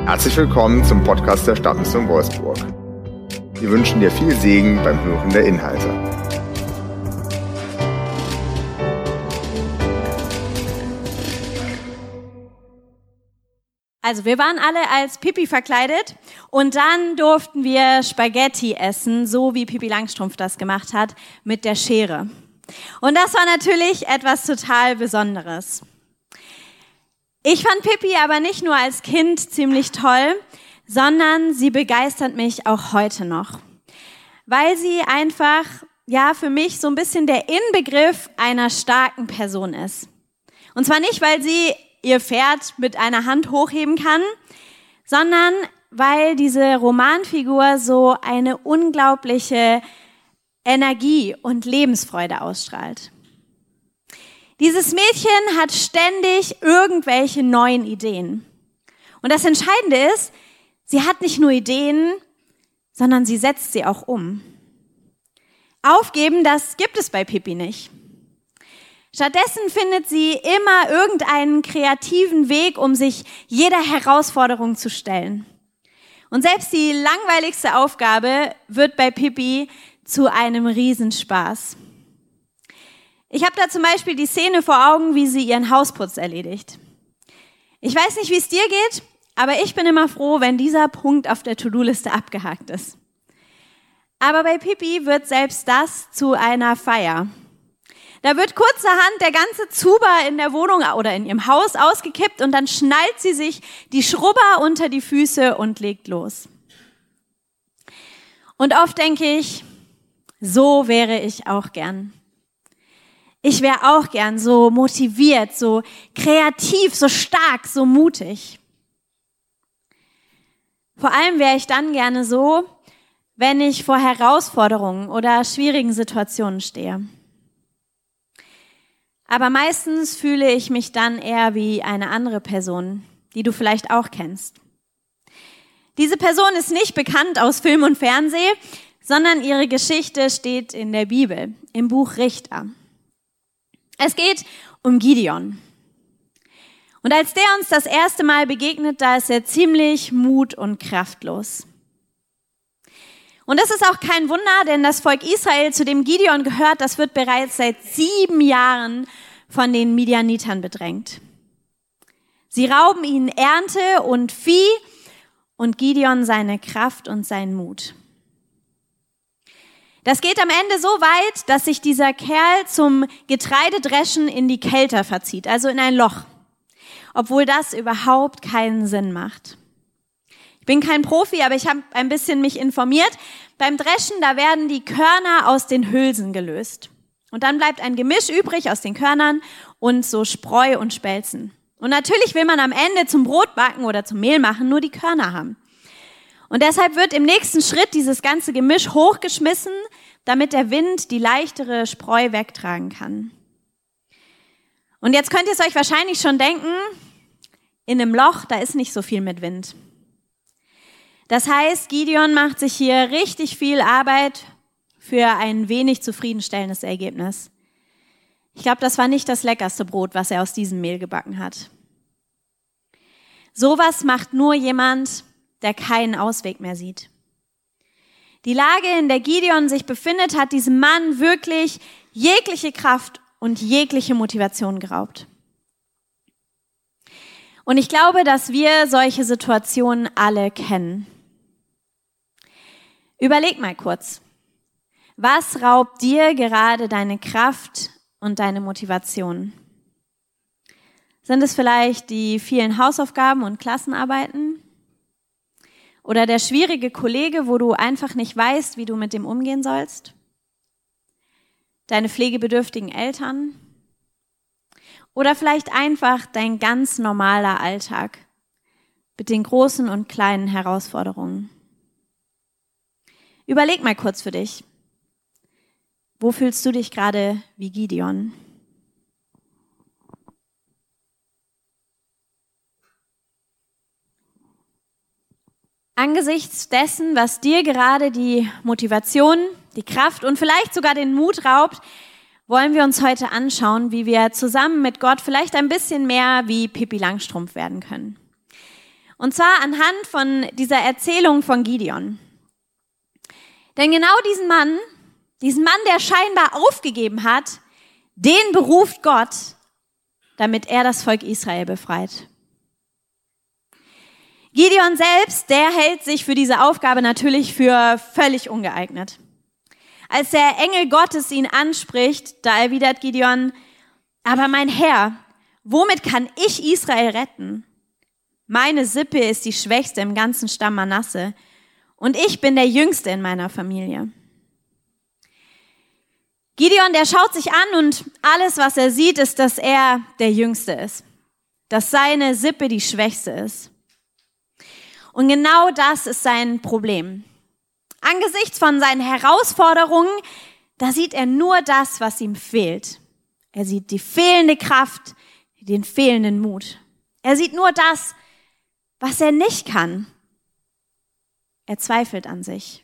Herzlich willkommen zum Podcast der Stadtmission Wolfsburg. Wir wünschen dir viel Segen beim Hören der Inhalte. Also wir waren alle als Pippi verkleidet und dann durften wir Spaghetti essen, so wie Pippi Langstrumpf das gemacht hat, mit der Schere. Und das war natürlich etwas total Besonderes. Ich fand Pippi aber nicht nur als Kind ziemlich toll, sondern sie begeistert mich auch heute noch. Weil sie einfach, für mich so ein bisschen der Inbegriff einer starken Person ist. Und zwar nicht, weil sie ihr Pferd mit einer Hand hochheben kann, sondern weil diese Romanfigur so eine unglaubliche Energie und Lebensfreude ausstrahlt. Dieses Mädchen hat ständig irgendwelche neuen Ideen. Und das Entscheidende ist, sie hat nicht nur Ideen, sondern sie setzt sie auch um. Aufgeben, das gibt es bei Pippi nicht. Stattdessen findet sie immer irgendeinen kreativen Weg, um sich jeder Herausforderung zu stellen. Und selbst die langweiligste Aufgabe wird bei Pippi zu einem Riesenspaß. Ich habe da zum Beispiel die Szene vor Augen, wie sie ihren Hausputz erledigt. Ich weiß nicht, wie es dir geht, aber ich bin immer froh, wenn dieser Punkt auf der To-Do-Liste abgehakt ist. Aber bei Pippi wird selbst das zu einer Feier. Da wird kurzerhand der ganze Zuber in der Wohnung oder in ihrem Haus ausgekippt und dann schnallt sie sich die Schrubber unter die Füße und legt los. Und oft denke ich, so wäre ich auch gern. Ich wäre auch gern so motiviert, so kreativ, so stark, so mutig. Vor allem wäre ich dann gerne so, wenn ich vor Herausforderungen oder schwierigen Situationen stehe. Aber meistens fühle ich mich dann eher wie eine andere Person, die du vielleicht auch kennst. Diese Person ist nicht bekannt aus Film und Fernsehen, sondern ihre Geschichte steht in der Bibel, im Buch Richter. Es geht um Gideon. Und als der uns das erste Mal begegnet, da ist er ziemlich mut- und kraftlos. Und das ist auch kein Wunder, denn das Volk Israel, zu dem Gideon gehört, das wird bereits seit 7 Jahren von den Midianitern bedrängt. Sie rauben ihnen Ernte und Vieh und Gideon seine Kraft und seinen Mut. Das geht am Ende so weit, dass sich dieser Kerl zum Getreidedreschen in die Kelter verzieht, also in ein Loch, obwohl das überhaupt keinen Sinn macht. Ich bin kein Profi, aber ich habe ein bisschen mich informiert. Beim Dreschen, da werden die Körner aus den Hülsen gelöst. Und dann bleibt ein Gemisch übrig aus den Körnern und so Spreu und Spelzen. Und natürlich will man am Ende zum Brotbacken oder zum Mehl machen nur die Körner haben. Und deshalb wird im nächsten Schritt dieses ganze Gemisch hochgeschmissen, damit der Wind die leichtere Spreu wegtragen kann. Und jetzt könnt ihr es euch wahrscheinlich schon denken, in einem Loch, da ist nicht so viel mit Wind. Das heißt, Gideon macht sich hier richtig viel Arbeit für ein wenig zufriedenstellendes Ergebnis. Ich glaube, das war nicht das leckerste Brot, was er aus diesem Mehl gebacken hat. Sowas macht nur jemand, der keinen Ausweg mehr sieht. Die Lage, in der Gideon sich befindet, hat diesem Mann wirklich jegliche Kraft und jegliche Motivation geraubt. Und ich glaube, dass wir solche Situationen alle kennen. Überleg mal kurz, was raubt dir gerade deine Kraft und deine Motivation? Sind es vielleicht die vielen Hausaufgaben und Klassenarbeiten? Oder der schwierige Kollege, wo du einfach nicht weißt, wie du mit dem umgehen sollst? Deine pflegebedürftigen Eltern? Oder vielleicht einfach dein ganz normaler Alltag mit den großen und kleinen Herausforderungen? Überleg mal kurz für dich. Wo fühlst du dich gerade wie Gideon? Angesichts dessen, was dir gerade die Motivation, die Kraft und vielleicht sogar den Mut raubt, wollen wir uns heute anschauen, wie wir zusammen mit Gott vielleicht ein bisschen mehr wie Pippi Langstrumpf werden können. Und zwar anhand von dieser Erzählung von Gideon. Denn genau diesen Mann, der scheinbar aufgegeben hat, den beruft Gott, damit er das Volk Israel befreit. Gideon selbst, der hält sich für diese Aufgabe natürlich für völlig ungeeignet. Als der Engel Gottes ihn anspricht, da erwidert Gideon: Aber mein Herr, womit kann ich Israel retten? Meine Sippe ist die schwächste im ganzen Stamm Manasse und ich bin der Jüngste in meiner Familie. Gideon, der schaut sich an und alles, was er sieht, ist, dass er der Jüngste ist, dass seine Sippe die schwächste ist. Und genau das ist sein Problem. Angesichts von seinen Herausforderungen, da sieht er nur das, was ihm fehlt. Er sieht die fehlende Kraft, den fehlenden Mut. Er sieht nur das, was er nicht kann. Er zweifelt an sich.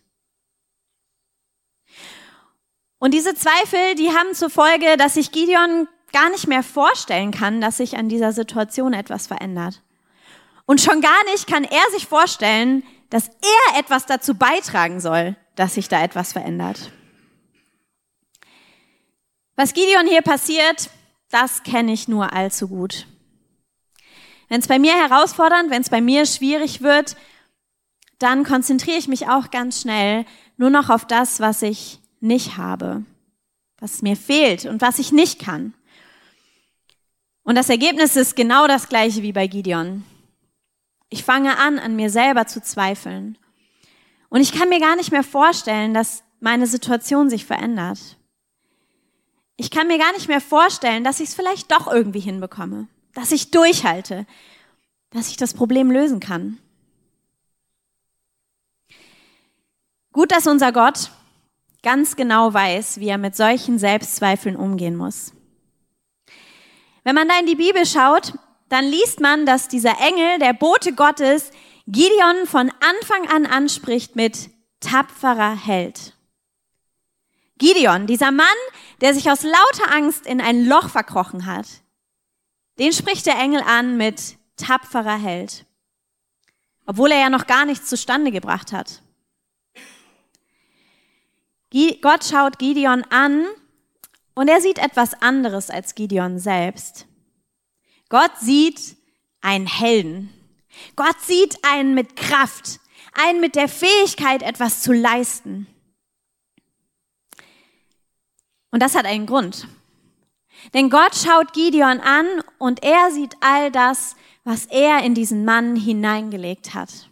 Und diese Zweifel, die haben zur Folge, dass sich Gideon gar nicht mehr vorstellen kann, dass sich an dieser Situation etwas verändert. Und schon gar nicht kann er sich vorstellen, dass er etwas dazu beitragen soll, dass sich da etwas verändert. Was Gideon hier passiert, das kenne ich nur allzu gut. Wenn es bei mir herausfordernd, wenn es bei mir schwierig wird, dann konzentriere ich mich auch ganz schnell nur noch auf das, was ich nicht habe, was mir fehlt und was ich nicht kann. Und das Ergebnis ist genau das gleiche wie bei Gideon. Ich fange an mir selber zu zweifeln. Und ich kann mir gar nicht mehr vorstellen, dass meine Situation sich verändert. Ich kann mir gar nicht mehr vorstellen, dass ich es vielleicht doch irgendwie hinbekomme, dass ich durchhalte, dass ich das Problem lösen kann. Gut, dass unser Gott ganz genau weiß, wie er mit solchen Selbstzweifeln umgehen muss. Wenn man da in die Bibel schaut, dann liest man, dass dieser Engel, der Bote Gottes, Gideon von Anfang an anspricht mit tapferer Held. Gideon, dieser Mann, der sich aus lauter Angst in ein Loch verkrochen hat, den spricht der Engel an mit tapferer Held, obwohl er ja noch gar nichts zustande gebracht hat. Gott schaut Gideon an und er sieht etwas anderes als Gideon selbst. Gott sieht einen Helden. Gott sieht einen mit Kraft, einen mit der Fähigkeit, etwas zu leisten. Und das hat einen Grund. Denn Gott schaut Gideon an und er sieht all das, was er in diesen Mann hineingelegt hat.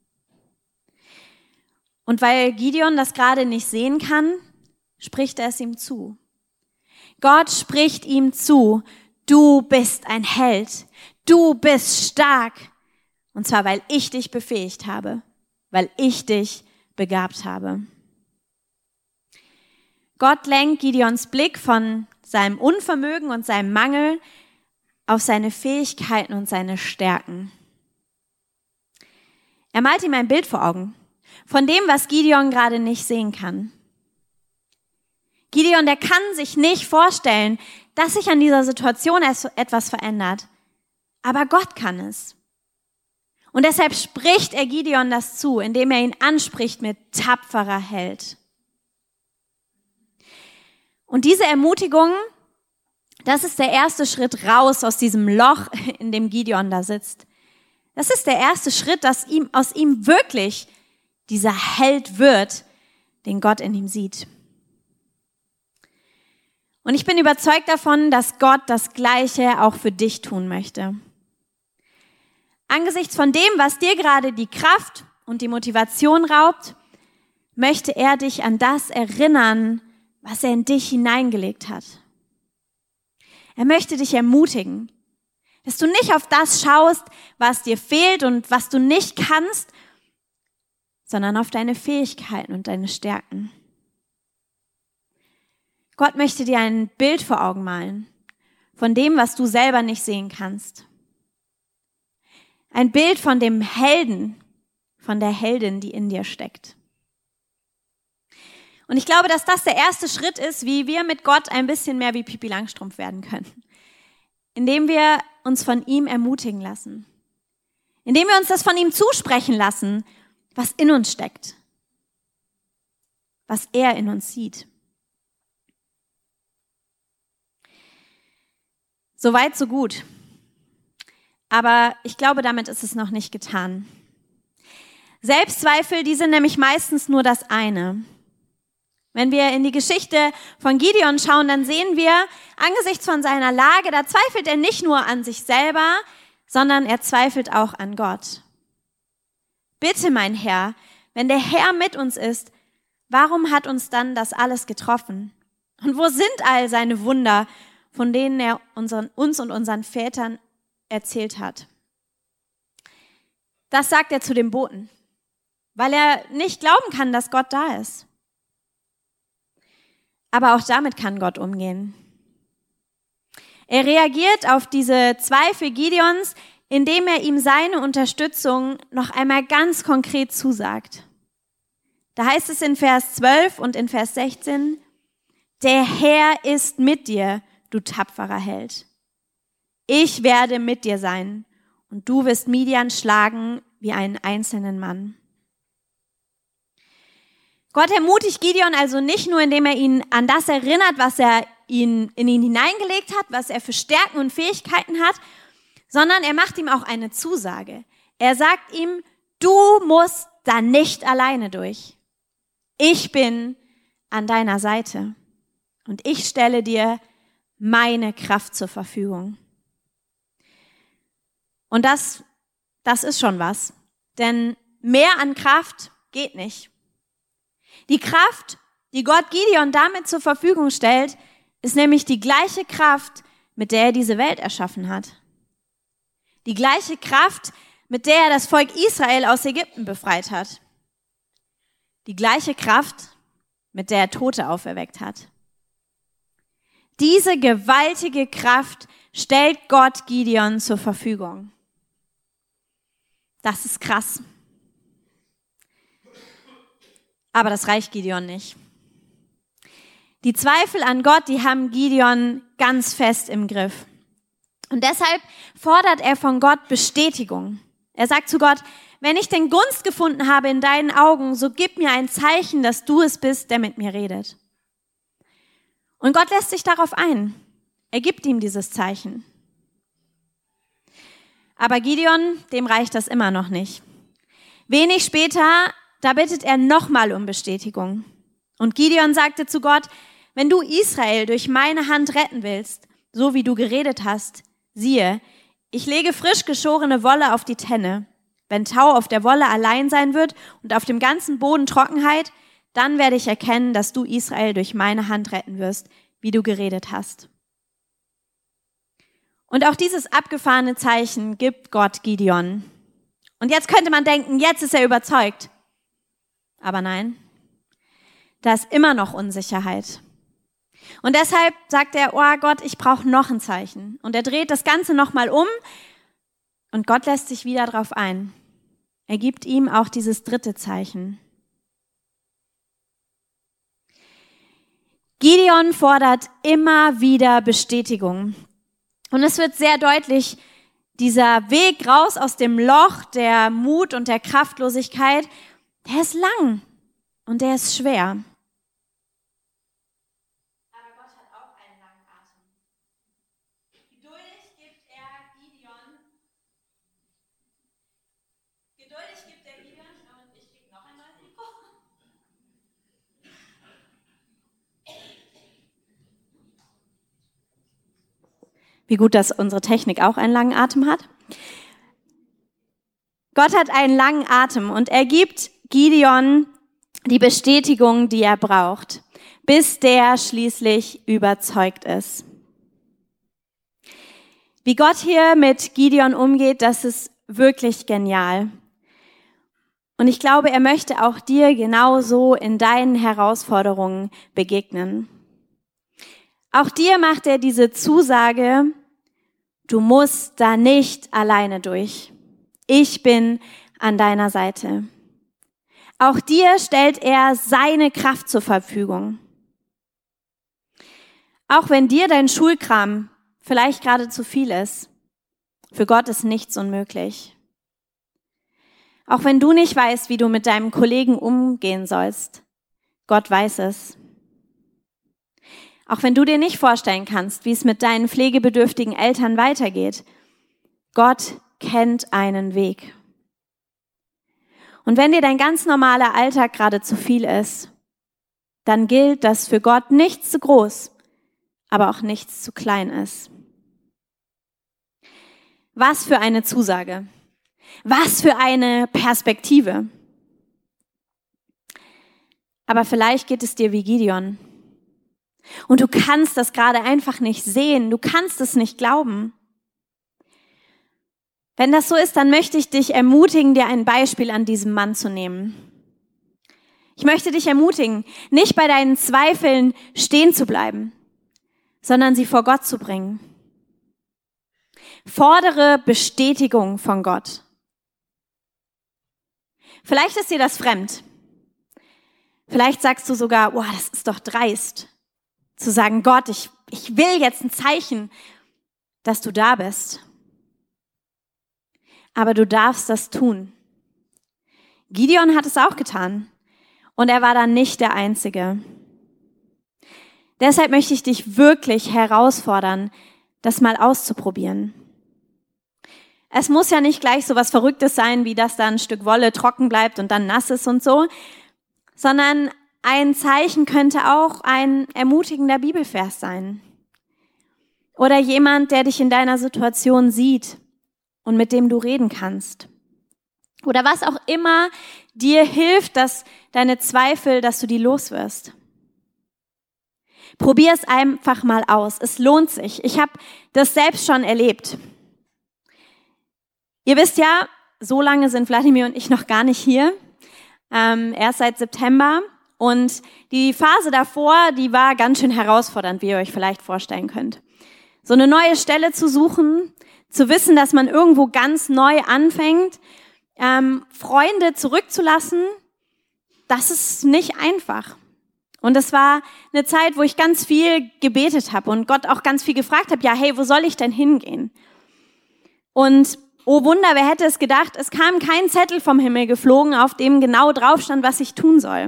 Und weil Gideon das gerade nicht sehen kann, spricht er es ihm zu. Gott spricht ihm zu: Du bist ein Held, du bist stark. Und zwar, weil ich dich befähigt habe, weil ich dich begabt habe. Gott lenkt Gideons Blick von seinem Unvermögen und seinem Mangel auf seine Fähigkeiten und seine Stärken. Er malt ihm ein Bild vor Augen von dem, was Gideon gerade nicht sehen kann. Gideon, der kann sich nicht vorstellen, dass sich an dieser Situation etwas verändert. Aber Gott kann es. Und deshalb spricht er Gideon das zu, indem er ihn anspricht mit tapferer Held. Und diese Ermutigung, das ist der erste Schritt raus aus diesem Loch, in dem Gideon da sitzt. Das ist der erste Schritt, dass aus ihm wirklich dieser Held wird, den Gott in ihm sieht. Und ich bin überzeugt davon, dass Gott das Gleiche auch für dich tun möchte. Angesichts von dem, was dir gerade die Kraft und die Motivation raubt, möchte er dich an das erinnern, was er in dich hineingelegt hat. Er möchte dich ermutigen, dass du nicht auf das schaust, was dir fehlt und was du nicht kannst, sondern auf deine Fähigkeiten und deine Stärken. Gott möchte dir ein Bild vor Augen malen von dem, was du selber nicht sehen kannst. Ein Bild von dem Helden, von der Heldin, die in dir steckt. Und ich glaube, dass das der erste Schritt ist, wie wir mit Gott ein bisschen mehr wie Pippi Langstrumpf werden können. Indem wir uns von ihm ermutigen lassen. Indem wir uns das von ihm zusprechen lassen, was in uns steckt, was er in uns sieht. Soweit, so gut. Aber ich glaube, damit ist es noch nicht getan. Selbstzweifel, die sind nämlich meistens nur das eine. Wenn wir in die Geschichte von Gideon schauen, dann sehen wir, angesichts von seiner Lage, da zweifelt er nicht nur an sich selber, sondern er zweifelt auch an Gott. Bitte, mein Herr, wenn der Herr mit uns ist, warum hat uns dann das alles getroffen? Und wo sind all seine Wunder, von denen er uns und unseren Vätern erzählt hat? Das sagt er zu den Boten, weil er nicht glauben kann, dass Gott da ist. Aber auch damit kann Gott umgehen. Er reagiert auf diese Zweifel Gideons, indem er ihm seine Unterstützung noch einmal ganz konkret zusagt. Da heißt es in Vers 12 und in Vers 16, der Herr ist mit dir, du tapferer Held. Ich werde mit dir sein und du wirst Midian schlagen wie einen einzelnen Mann. Gott ermutigt Gideon also nicht nur, indem er ihn an das erinnert, was er in ihn hineingelegt hat, was er für Stärken und Fähigkeiten hat, sondern er macht ihm auch eine Zusage. Er sagt ihm, du musst da nicht alleine durch. Ich bin an deiner Seite und ich stelle dir meine Kraft zur Verfügung. Und das ist schon was, denn mehr an Kraft geht nicht. Die Kraft, die Gott Gideon damit zur Verfügung stellt, ist nämlich die gleiche Kraft, mit der er diese Welt erschaffen hat. Die gleiche Kraft, mit der er das Volk Israel aus Ägypten befreit hat. Die gleiche Kraft, mit der er Tote auferweckt hat. Diese gewaltige Kraft stellt Gott Gideon zur Verfügung. Das ist krass. Aber das reicht Gideon nicht. Die Zweifel an Gott, die haben Gideon ganz fest im Griff. Und deshalb fordert er von Gott Bestätigung. Er sagt zu Gott, wenn ich denn Gunst gefunden habe in deinen Augen, so gib mir ein Zeichen, dass du es bist, der mit mir redet. Und Gott lässt sich darauf ein. Er gibt ihm dieses Zeichen. Aber Gideon, dem reicht das immer noch nicht. Wenig später, da bittet er nochmal um Bestätigung. Und Gideon sagte zu Gott, wenn du Israel durch meine Hand retten willst, so wie du geredet hast, siehe, ich lege frisch geschorene Wolle auf die Tenne. Wenn Tau auf der Wolle allein sein wird und auf dem ganzen Boden Trockenheit, dann werde ich erkennen, dass du Israel durch meine Hand retten wirst, wie du geredet hast. Und auch dieses abgefahrene Zeichen gibt Gott Gideon. Und jetzt könnte man denken, jetzt ist er überzeugt. Aber nein, da ist immer noch Unsicherheit. Und deshalb sagt er, oh Gott, ich brauche noch ein Zeichen. Und er dreht das Ganze nochmal um und Gott lässt sich wieder drauf ein. Er gibt ihm auch dieses dritte Zeichen. Gideon fordert immer wieder Bestätigung. Und es wird sehr deutlich, dieser Weg raus aus dem Loch der Mut und der Kraftlosigkeit, der ist lang und der ist schwer. Aber Gott hat auch einen langen Atem. Geduldig gibt er Gideon, und ich kriege noch ein neues Mikro. Wie gut, dass unsere Technik auch einen langen Atem hat. Gott hat einen langen Atem und er gibt Gideon die Bestätigung, die er braucht, bis der schließlich überzeugt ist. Wie Gott hier mit Gideon umgeht, das ist wirklich genial. Und ich glaube, er möchte auch dir genauso in deinen Herausforderungen begegnen. Auch dir macht er diese Zusage, du musst da nicht alleine durch. Ich bin an deiner Seite. Auch dir stellt er seine Kraft zur Verfügung. Auch wenn dir dein Schulkram vielleicht gerade zu viel ist, für Gott ist nichts unmöglich. Auch wenn du nicht weißt, wie du mit deinem Kollegen umgehen sollst, Gott weiß es. Auch wenn du dir nicht vorstellen kannst, wie es mit deinen pflegebedürftigen Eltern weitergeht, Gott kennt einen Weg. Und wenn dir dein ganz normaler Alltag gerade zu viel ist, dann gilt, dass für Gott nichts zu groß, aber auch nichts zu klein ist. Was für eine Zusage. Was für eine Perspektive. Aber vielleicht geht es dir wie Gideon. Und du kannst das gerade einfach nicht sehen. Du kannst es nicht glauben. Wenn das so ist, dann möchte ich dich ermutigen, dir ein Beispiel an diesem Mann zu nehmen. Ich möchte dich ermutigen, nicht bei deinen Zweifeln stehen zu bleiben, sondern sie vor Gott zu bringen. Fordere Bestätigung von Gott. Vielleicht ist dir das fremd. Vielleicht sagst du sogar, boah, das ist doch dreist, zu sagen, Gott, ich will jetzt ein Zeichen, dass du da bist. Aber du darfst das tun. Gideon hat es auch getan. Und er war dann nicht der Einzige. Deshalb möchte ich dich wirklich herausfordern, das mal auszuprobieren. Es muss ja nicht gleich so was Verrücktes sein, wie dass da ein Stück Wolle trocken bleibt und dann nass ist und so, sondern ein Zeichen könnte auch ein ermutigender Bibelvers sein. Oder jemand, der dich in deiner Situation sieht und mit dem du reden kannst. Oder was auch immer dir hilft, dass deine Zweifel, dass du die loswirst. Probier es einfach mal aus. Es lohnt sich. Ich habe das selbst schon erlebt. Ihr wisst ja, so lange sind Wladimir und ich noch gar nicht hier. Erst seit September. Und die Phase davor, die war ganz schön herausfordernd, wie ihr euch vielleicht vorstellen könnt. So eine neue Stelle zu suchen, zu wissen, dass man irgendwo ganz neu anfängt, Freunde zurückzulassen, das ist nicht einfach. Und es war eine Zeit, wo ich ganz viel gebetet habe und Gott auch ganz viel gefragt habe, ja, hey, wo soll ich denn hingehen? Und oh Wunder, wer hätte es gedacht, es kam kein Zettel vom Himmel geflogen, auf dem genau drauf stand, was ich tun soll.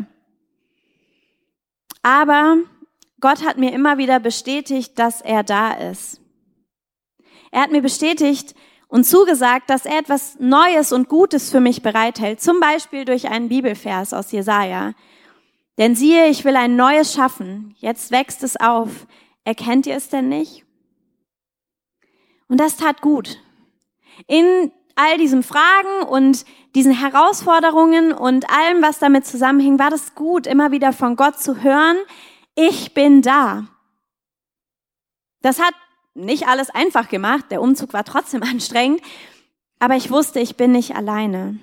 Aber Gott hat mir immer wieder bestätigt, dass er da ist. Er hat mir bestätigt und zugesagt, dass er etwas Neues und Gutes für mich bereithält, zum Beispiel durch einen Bibelvers aus Jesaja. Denn siehe, ich will ein Neues schaffen, jetzt wächst es auf. Erkennt ihr es denn nicht? Und das tat gut. In all diesen Fragen und diesen Herausforderungen und allem, was damit zusammenhing, war das gut, immer wieder von Gott zu hören, ich bin da. Das hat nicht alles einfach gemacht, der Umzug war trotzdem anstrengend, aber ich wusste, ich bin nicht alleine.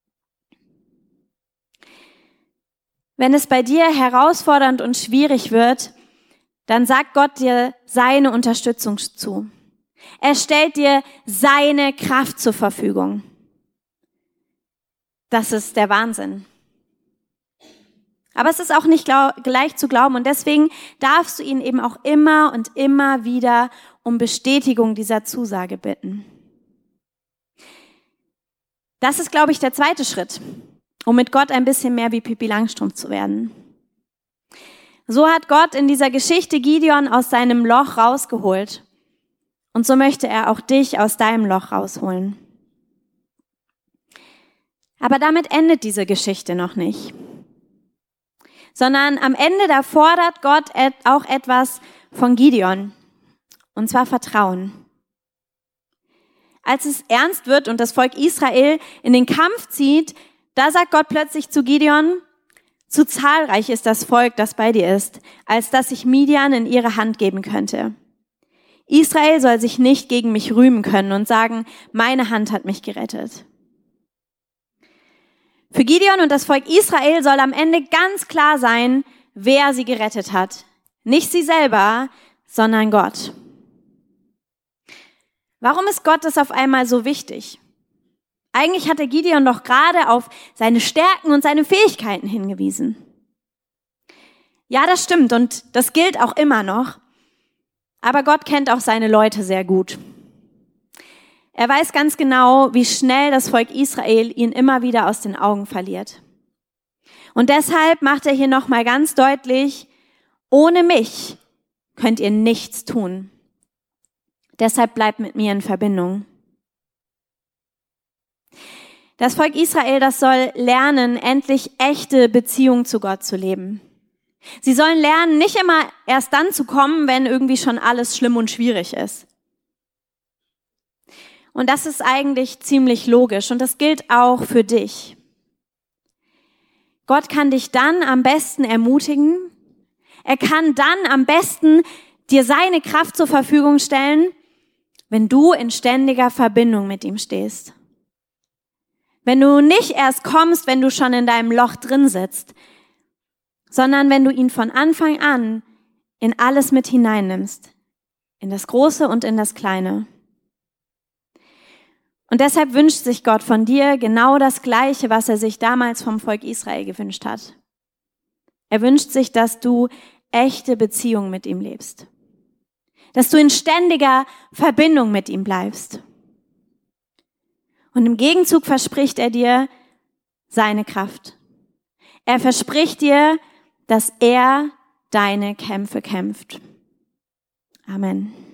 Wenn es bei dir herausfordernd und schwierig wird, dann sagt Gott dir seine Unterstützung zu. Er stellt dir seine Kraft zur Verfügung. Das ist der Wahnsinn. Aber es ist auch nicht leicht zu glauben und deswegen darfst du ihn eben auch immer und immer wieder um Bestätigung dieser Zusage bitten. Das ist, glaube ich, der zweite Schritt, um mit Gott ein bisschen mehr wie Pippi Langstrumpf zu werden. So hat Gott in dieser Geschichte Gideon aus seinem Loch rausgeholt. Und so möchte er auch dich aus deinem Loch rausholen. Aber damit endet diese Geschichte noch nicht. Sondern am Ende, da fordert Gott auch etwas von Gideon. Und zwar Vertrauen. Als es ernst wird und das Volk Israel in den Kampf zieht, da sagt Gott plötzlich zu Gideon, zu zahlreich ist das Volk, das bei dir ist, als dass ich Midian in ihre Hand geben könnte. Israel soll sich nicht gegen mich rühmen können und sagen, meine Hand hat mich gerettet. Für Gideon und das Volk Israel soll am Ende ganz klar sein, wer sie gerettet hat. Nicht sie selber, sondern Gott. Warum ist Gott das auf einmal so wichtig? Eigentlich hatte Gideon doch gerade auf seine Stärken und seine Fähigkeiten hingewiesen. Ja, das stimmt und das gilt auch immer noch. Aber Gott kennt auch seine Leute sehr gut. Er weiß ganz genau, wie schnell das Volk Israel ihn immer wieder aus den Augen verliert. Und deshalb macht er hier nochmal ganz deutlich, ohne mich könnt ihr nichts tun. Deshalb bleibt mit mir in Verbindung. Das Volk Israel, das soll lernen, endlich echte Beziehungen zu Gott zu leben. Sie sollen lernen, nicht immer erst dann zu kommen, wenn irgendwie schon alles schlimm und schwierig ist. Und das ist eigentlich ziemlich logisch und das gilt auch für dich. Gott kann dich dann am besten ermutigen. Er kann dann am besten dir seine Kraft zur Verfügung stellen, wenn du in ständiger Verbindung mit ihm stehst. Wenn du nicht erst kommst, wenn du schon in deinem Loch drin sitzt, sondern wenn du ihn von Anfang an in alles mit hineinnimmst, in das Große und in das Kleine. Und deshalb wünscht sich Gott von dir genau das Gleiche, was er sich damals vom Volk Israel gewünscht hat. Er wünscht sich, dass du echte Beziehungen mit ihm lebst. Dass du in ständiger Verbindung mit ihm bleibst. Und im Gegenzug verspricht er dir seine Kraft. Er verspricht dir, dass er deine Kämpfe kämpft. Amen.